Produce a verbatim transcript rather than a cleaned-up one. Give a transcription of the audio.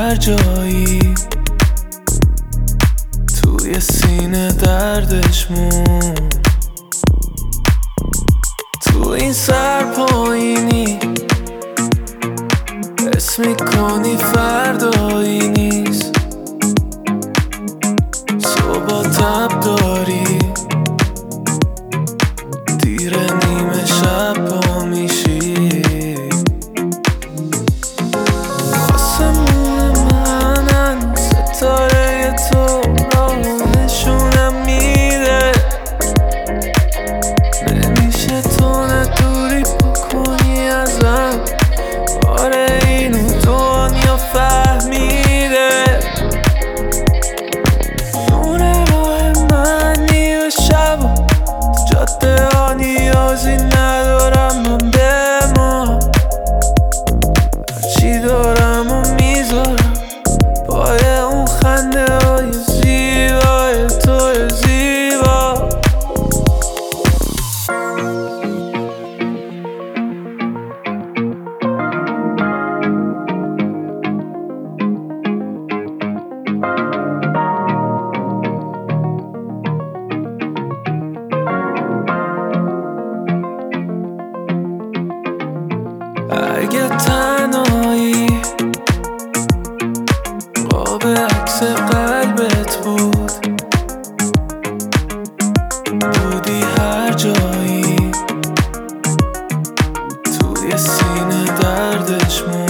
هر جایی، توی سینه دردش مون. تو این سر پایینی اسم میکنی فردایی نیست، صبح تب داری، دیر نیمه شب پا میشی. آسمون منن ستاره تو را نشونم میده، نمیشه تو ندوری بکنی ازم. آره اینو دنیا فهمیده، نور راه من نیو شب تو جاده ها نیازی ندارم من به ما. هرچی دارم و میذارم پای اون خنده های زیبای توی زیبا. اگه تنهایی قاب عکس قلبت بود، بودی هر جایی، توی سینه دردش مون.